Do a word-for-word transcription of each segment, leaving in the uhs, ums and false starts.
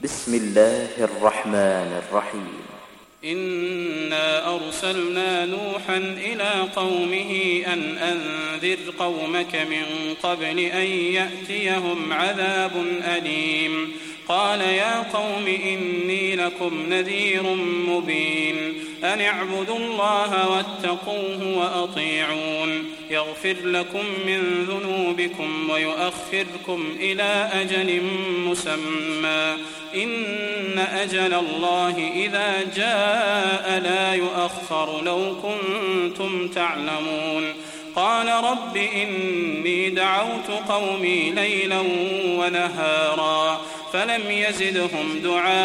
بسم الله الرحمن الرحيم. إنا أرسلنا نوحا إلى قومه أن أنذر قومك من قبل أن يأتيهم عذاب أليم. قال يا قوم إني لكم نذير مبين أن اعبدوا الله واتقوه وأطيعون يغفر لكم من ذنوبكم ويؤخركم إلى أجل مسمى إن أجل الله إذا جاء لا يؤخر لو كنتم تعلمون. قال رب إني دعوت قومي ليلا ونهارا فلم يزدهم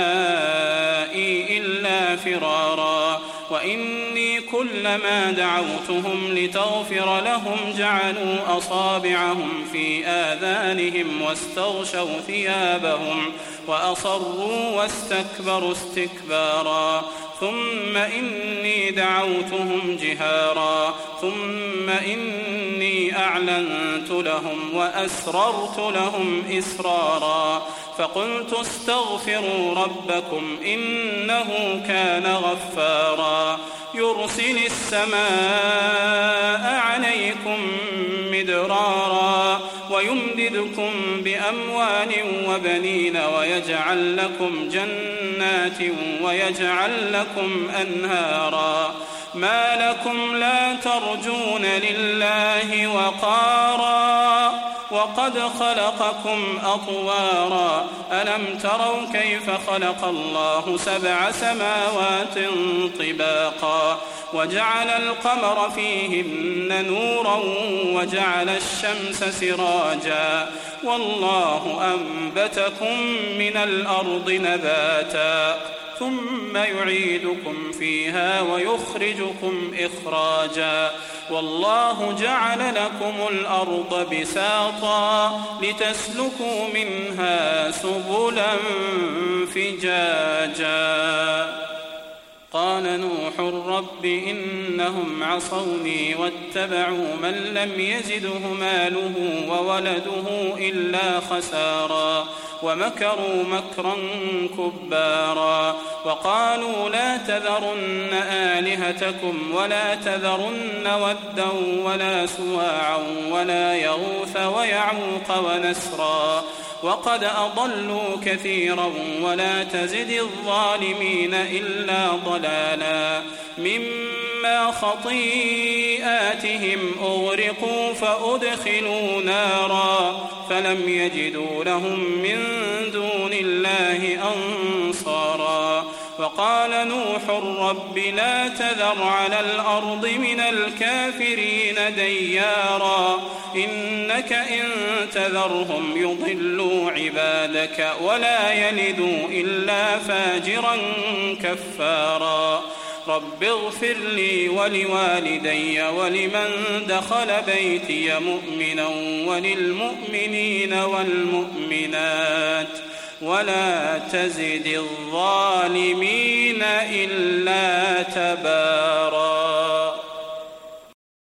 دعائي إلا فرارا وإني كلما دعوتهم لتغفر لهم جعلوا أصابعهم في آذانهم واستغشوا ثيابهم وأصروا واستكبروا استكبارا ثم إني دعوتهم جهارا ثم إني أعلنت لهم وأسررت لهم إسرارا فقلت استغفروا ربكم إنه كان غفارا يرسل السماء عليكم مدرارا ويمددكم بأموال وبنين ويجعل لكم جنات ويجعل لكم أنهارا ما لكم لا ترجون لله وقارا وقد خلقكم أطوارا ألم تروا كيف خلق الله سبع سماوات طباقا وجعل القمر فيهن نورا وجعل الشمس سراجا والله أنبتكم من الأرض نباتا ثم يعيدكم فيها ويخرجكم إخراجا والله جعل لكم الأرض بساطا لتسلكوا منها سبلا فجاجا. قال نوح رب إنهم عصوني واتبعوا من لم يزده ماله وولده إلا خسارا ومكروا مكرا كبارا وقالوا لا تذرن آلهتكم ولا تذرن ودا ولا سواعا ولا يغوث ويعوق ونسرا وقد أضلوا كثيرا ولا تزد الظالمين إلا ضلالا مما خطيئاتهم أغرقوا فأدخلوا نارا فلم يجدوا لهم من دون الله أنصارا وقال نوح رب لا تذر على الأرض من الكافرين ديارا إنك إن تذرهم يضلوا عبادك ولا يلدوا إلا فاجرا كفارا رب اغفر لي ولوالدي ولمن دخل بيتي مؤمنا وللمؤمنين والمؤمنات ولا تزد الظالمين إلا تبارا.